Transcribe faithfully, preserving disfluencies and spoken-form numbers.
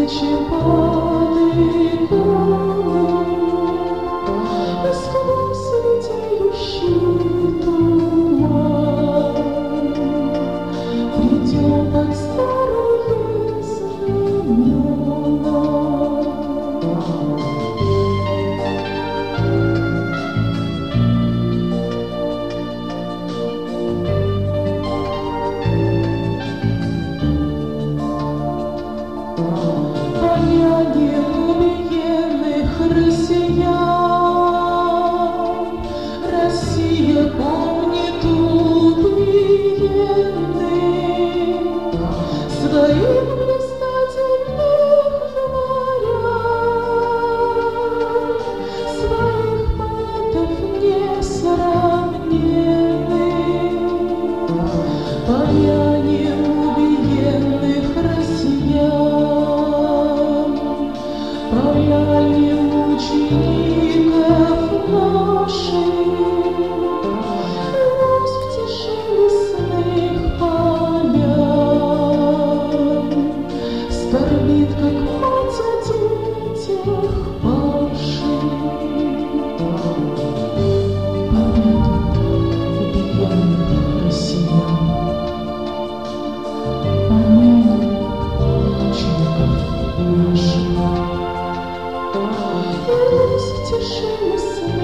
тысячи падает и сквозь редеющий туман придем под старые знамена. Помянем убиенных россиян, Россия помнит убиенных своих блистательных дворян, своих поэтов несравненных. Помянем убиенных россиян, помянем мучеников наших, пусть в тиши лесных полян скорбит, как мать о детях павших. Помянем убиенных россиян, помянем мучеников наших. И пусть в тиши лесных